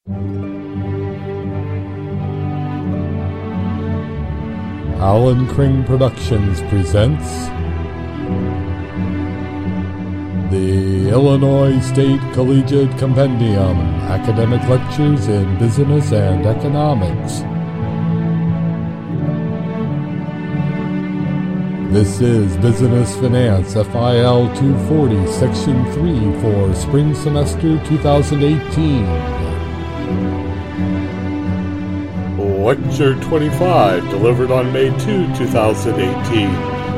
Alan Kring Productions presents the Illinois State Collegiate Compendium, Academic Lectures in Business and Economics. This is Business Finance FIL 240, Section 3 for Spring Semester 2018. Lecture 25, delivered on May 2, 2018.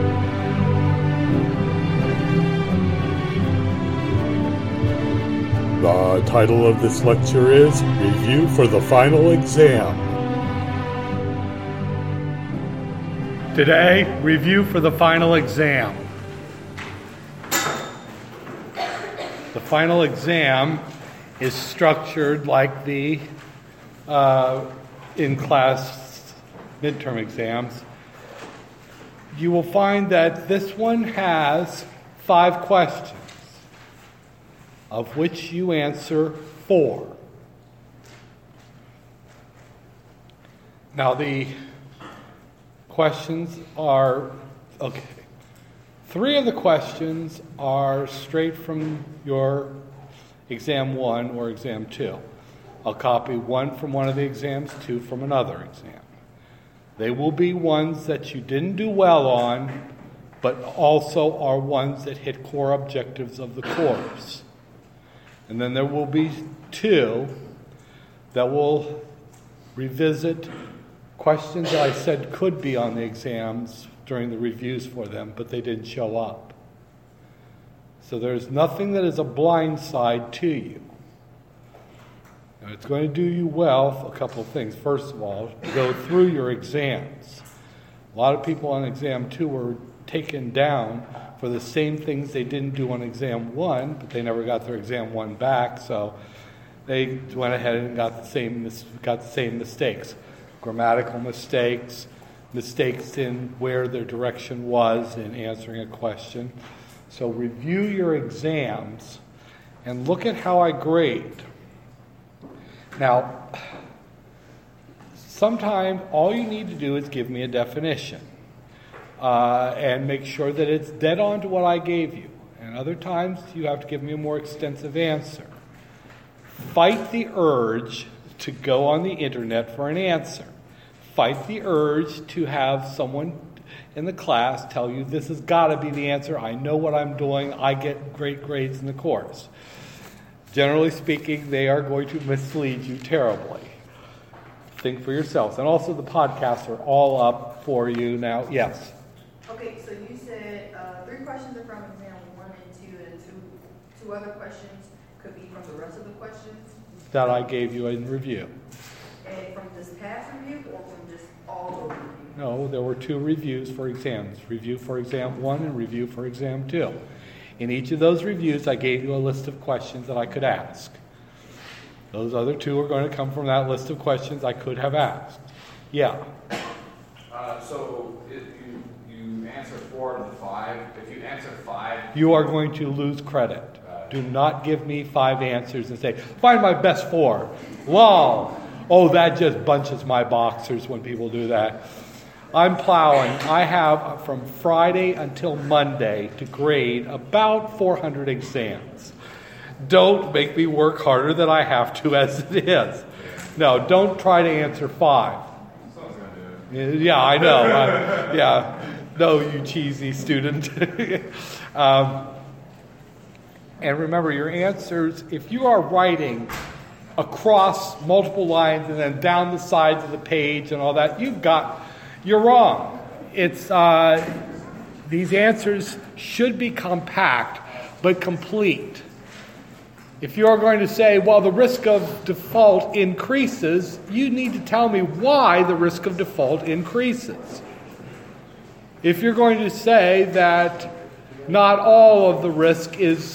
The title of this lecture is Review for the Final Exam. Today, review for the final exam. The final exam is structured like the in-class midterm exams. You will find that this one has 5 questions, of which you answer 4. Now the questions are, 3 of the questions are straight from your exam 1 or exam 2. I'll copy 1 from one of the exams, 2 from another exam. They will be ones that you didn't do well on, but also are ones that hit core objectives of the course. And then there will be 2 that will revisit questions that I said could be on the exams during the reviews for them, but they didn't show up. So there's nothing that is a blind side to you. Now, it's going to do you well for a couple of things. First of all, to go through your exams. A lot of people on exam 2 were taken down for the same things they didn't do on exam 1, but they never got their exam 1 back, so they went ahead and got the same mistakes. Grammatical mistakes, mistakes in where their direction was in answering a question. So review your exams and look at how I grade. Now, sometimes all you need to do is give me a definition and make sure that it's dead on to what I gave you. And other times you have to give me a more extensive answer. Fight the urge to go on the internet for an answer. Fight the urge to have someone in the class tell you this has got to be the answer. I know what I'm doing. I get great grades in the course. Generally speaking, they are going to mislead you terribly. Think for yourselves. And also the podcasts are all up for you now. Yes? Okay, so you said 3 questions are from exam 1 and 2, and 2 other questions could be from the rest of the questions? That I gave you in review. And from this past review or from just all over review? No, there were 2 reviews for exams. Review for exam 1 and review for exam 2. In each of those reviews, I gave you a list of questions that I could ask. Those other 2 are going to come from that list of questions I could have asked. Yeah? So if you answer 4 of the 5, if you answer 5... You are going to lose credit. Do not give me 5 answers and say, find my best 4. Wow! Oh, that just bunches my boxers when people do that. I'm plowing. I have from Friday until Monday to grade about 400 exams. Don't make me work harder than I have to as it is. No, don't try to answer 5. Someone's going to do it. Yeah, I know. Yeah. No, you cheesy student. And remember, your answers, if you are writing across multiple lines and then down the sides of the page and all that, you're wrong. It's these answers should be compact but complete. If you're going to say, well, the risk of default increases, you need to tell me why the risk of default increases. If you're going to say that not all of the risk is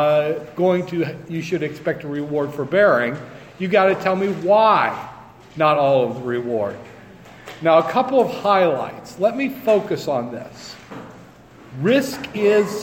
you should expect a reward for bearing, you got to tell me why not all of the reward. Now, a couple of highlights. Let me focus on this. Risk is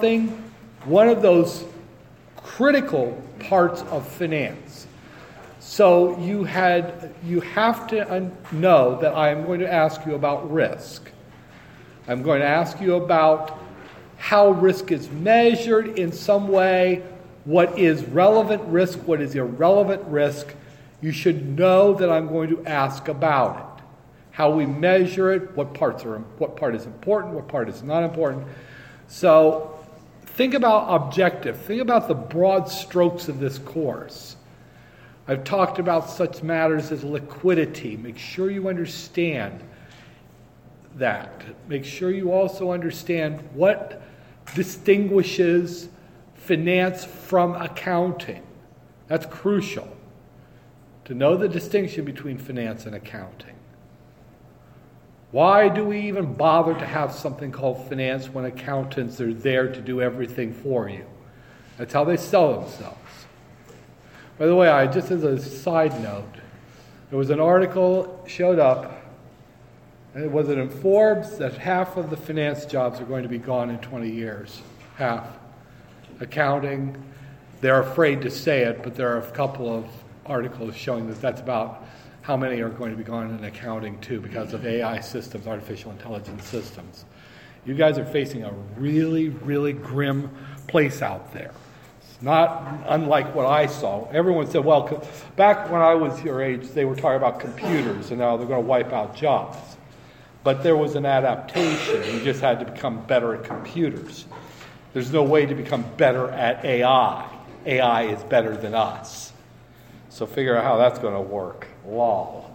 one of those critical parts of finance. So you have to know that I am going to ask you about risk. I'm going to ask you about how risk is measured in some way, what is relevant risk, what is irrelevant risk. You should know that I'm going to ask about it. How we measure it, what part is important, what part is not important. So think about objective. Think about the broad strokes of this course. I've talked about such matters as liquidity. Make sure you understand that. Make sure you also understand what distinguishes finance from accounting. That's crucial, to know the distinction between finance and accounting. Why do we even bother to have something called finance when accountants are there to do everything for you? That's how they sell themselves. By the way, just as a side note, there was an article showed up, and was it in Forbes, that half of the finance jobs are going to be gone in 20 years. Half. Accounting, they're afraid to say it, but there are a couple of articles showing that that's about how many are going to be gone in accounting too because of AI systems, artificial intelligence systems. You guys are facing a really, really grim place out there. It's not unlike what I saw. Everyone said, well, back when I was your age, they were talking about computers, and now they're going to wipe out jobs. But there was an adaptation. You just had to become better at computers. There's no way to become better at AI. AI is better than us. So figure out how that's going to work. Lol.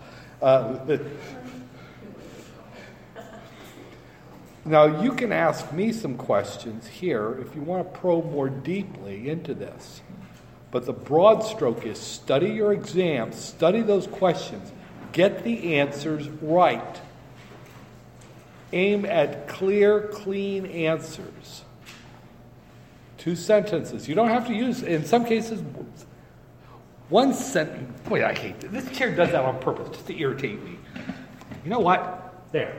Now, you can ask me some questions here if you want to probe more deeply into this. But the broad stroke is study your exams, study those questions, get the answers right. Aim at clear, clean answers. 2 sentences. You don't have to use, in some cases, 1 sentence. Boy, I hate this. This chair does that on purpose, just to irritate me. You know what? There.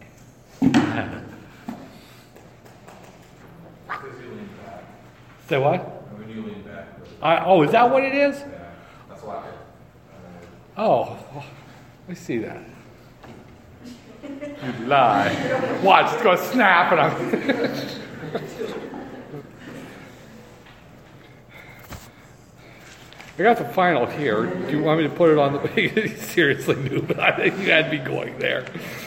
Say what? When you lean back. Is that what it is? Yeah, that's why. Let me see that. You lie. Watch, it's going to snap and I'm... I got the final here. Do you want me to put it on the... Seriously, noob, but I think you had me going there.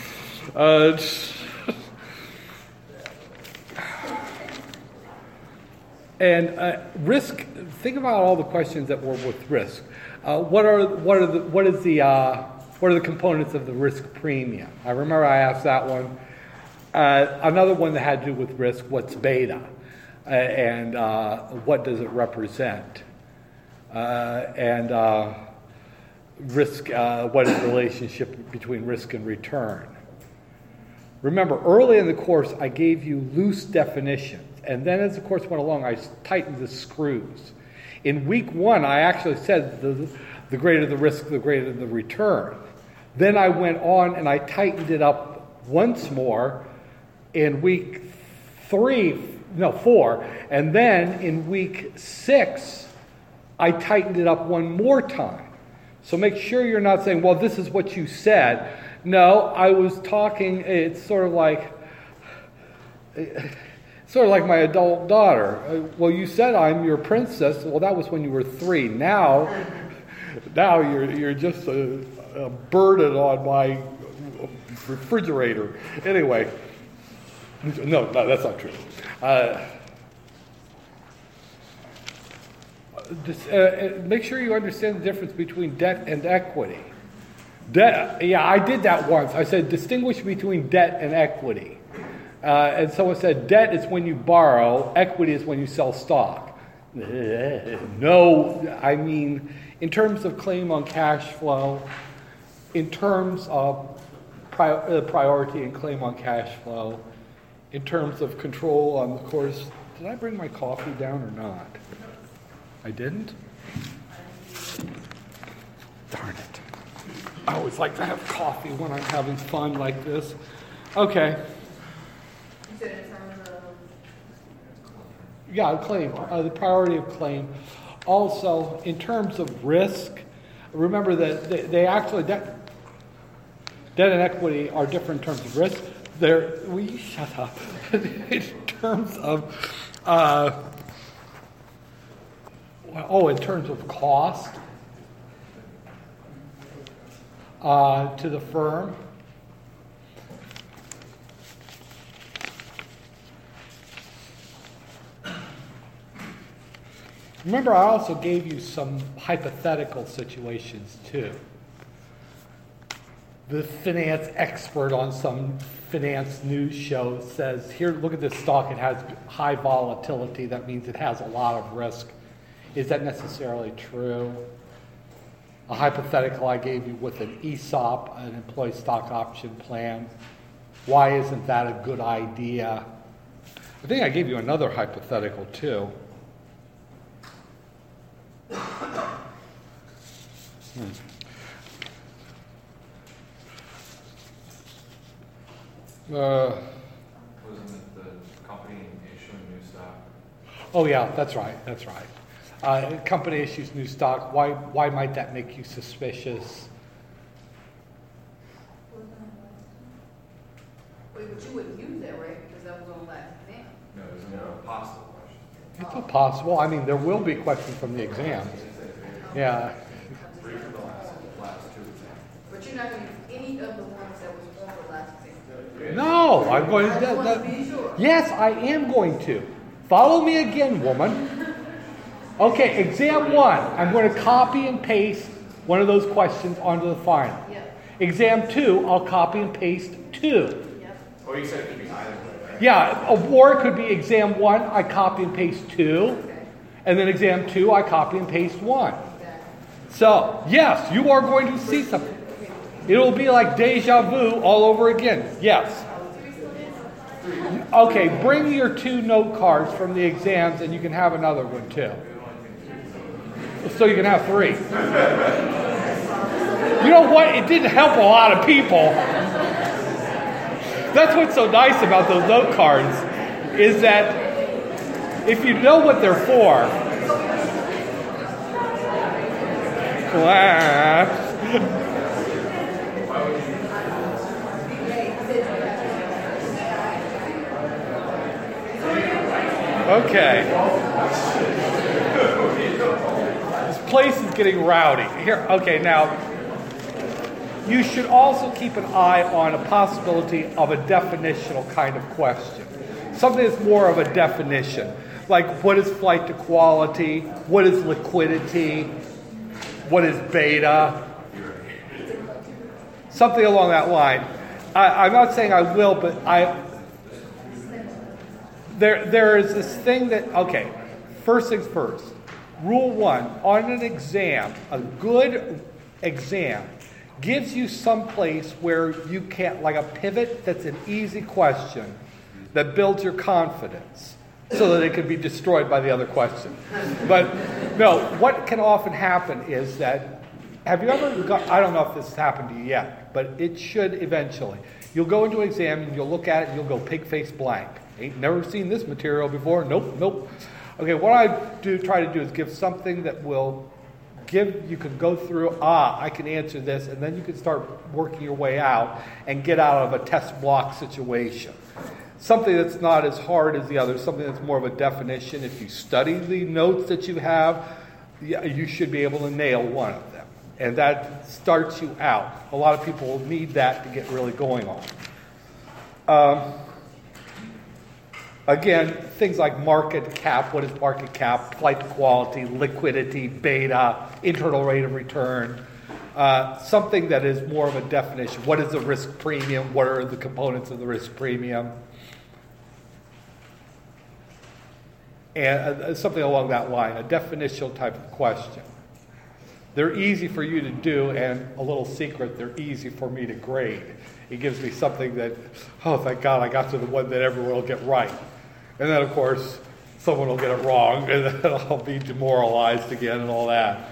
Risk. Think about all the questions that were with risk. What are the components of the risk premium? I remember I asked that one. Another one that had to do with risk. What's beta, and what does it represent? Risk. What is the relationship between risk and return? Remember, early in the course, I gave you loose definitions. And then as the course went along, I tightened the screws. In week 1, I actually said the greater the risk, the greater the return. Then I went on and I tightened it up once more in week 4. And then in week 6, I tightened it up one more time. So make sure you're not saying, well, this is what you said. No, I was talking, it's sort of like my adult daughter. Well, you said I'm your princess. Well, that was when you were 3. Now you're just a burden on my refrigerator. Anyway, no, that's not true. Make sure you understand the difference between debt and equity. Debt, I did that once. I said distinguish between debt and equity. And someone said debt is when you borrow, equity is when you sell stock. No, I mean in terms of claim on cash flow, in terms of priority and claim on cash flow, in terms of control on the course. Did I bring my coffee down or not? I didn't? Darn it. I always like to have coffee when I'm having fun like this. Okay. You said in terms of... Yeah, claim. The priority of claim. Also, in terms of risk, Remember that they actually, debt and equity are different in terms of risk. Shut up. In terms of, in terms of cost to the firm. Remember, I also gave you some hypothetical situations too. The finance expert on some finance news show says, here, look at this stock, it has high volatility. That means it has a lot of risk. Is that necessarily true? A hypothetical I gave you with an ESOP, an employee stock option plan. Why isn't that a good idea? I think I gave you another hypothetical too. Wasn't it the company issuing new stock? Oh yeah, that's right. Company issues new stock. Why might that make you suspicious? Wait, but you wouldn't use that, right? Because that was on last exam. No, it was a possible question. It's possible. I mean, there will be questions from the exams. Yeah. Three from the last two exams. But you're not going to use any of the ones that was on the last exam. No, I'm going I just want to to. be sure. Yes, I am going to. Follow me again, woman. Okay, exam 1. I'm going to copy and paste one of those questions onto the final. Yep. Exam 2, I'll copy and paste 2. Yep. Oh, you said it could be either way, right? Yeah, or it could be exam 1, I copy and paste 2. Okay. And then exam 2, I copy and paste 1. Exactly. So, yes, you are going to see something. It will be like deja vu all over again. Yes. Okay, bring your 2 note cards from the exams and you can have another one too. So you can have 3. You know what? It didn't help a lot of people. That's what's so nice about those note cards, is that if you know what they're for, class. Okay. This place is getting rowdy. Here, okay, now, you should also keep an eye on a possibility of a definitional kind of question. Something that's more of a definition. Like, what is flight to quality? What is liquidity? What is beta? Something along that line. I'm not saying I will, but there is this thing that, okay, first things first. Rule 1, on an exam, a good exam gives you some place where you can't, like a pivot that's an easy question that builds your confidence so that it can be destroyed by the other question. But no, what can often happen is that, have you ever got, I don't know if this has happened to you yet, but it should eventually. You'll go into an exam and you'll look at it and you'll go pig face blank. Ain't never seen this material before. Nope. Okay, what I try to do is give something that will you can go through, I can answer this, and then you can start working your way out and get out of a test block situation. Something that's not as hard as the other, something that's more of a definition. If you study the notes that you have, you should be able to nail one of them. And that starts you out. A lot of people will need that to get really going on. Again, things like market cap, what is market cap, flight to quality, liquidity, beta, internal rate of return, something that is more of a definition. What is the risk premium? What are the components of the risk premium? And something along that line, a definitional type of question. They're easy for you to do, and a little secret, they're easy for me to grade. It gives me something that, oh, thank God I got to the one that everyone will get right. And then, of course, someone will get it wrong, and then I'll be demoralized again and all that.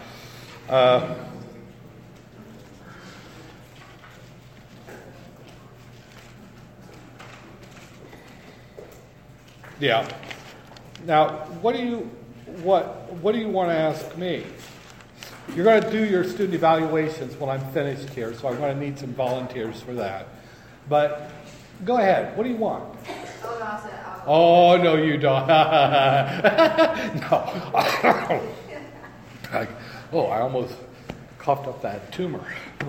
Yeah. Now, what do you want to ask me? You're going to do your student evaluations when I'm finished here, so I'm going to need some volunteers for that. But go ahead. What do you want? Oh, no, I said I'll go. Oh, no, you don't. No. I almost coughed up that tumor.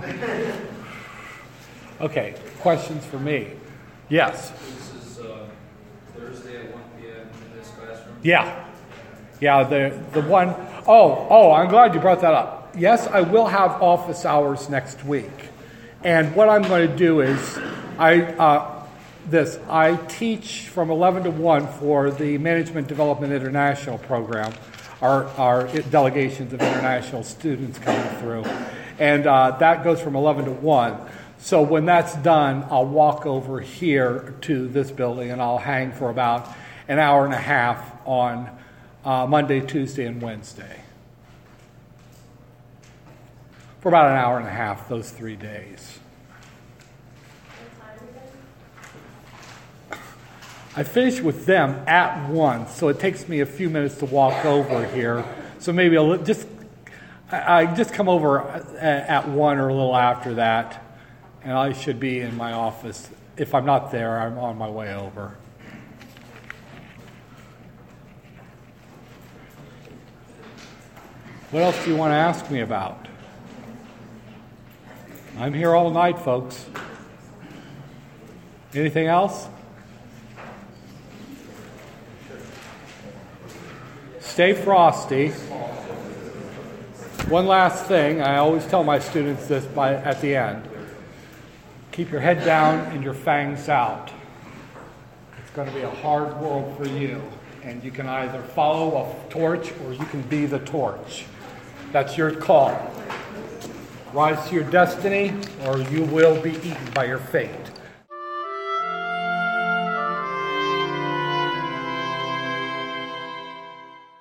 Okay, questions for me? Yes. This is Thursday at 1 p.m. in this classroom? Yeah, the one, I'm glad you brought that up. Yes, I will have office hours next week. And what I'm going to do is, I teach from 11 to 1 for the Management Development International program, our delegations of international students coming through. And that goes from 11 to 1. So when that's done, I'll walk over here to this building and I'll hang for about an hour and a half on Monday, Tuesday, and Wednesday. For about an hour and a half, those 3 days. I finish with them at 1, so it takes me a few minutes to walk over here. So maybe I just come over at 1 or a little after that, and I should be in my office. If I'm not there, I'm on my way over. What else do you want to ask me about? I'm here all night, folks. Anything else? Stay frosty. One last thing, I always tell my students this at the end. Keep your head down and your fangs out. It's going to be a hard world for you, and you can either follow a torch or you can be the torch. That's your call. Rise to your destiny, or you will be eaten by your fate.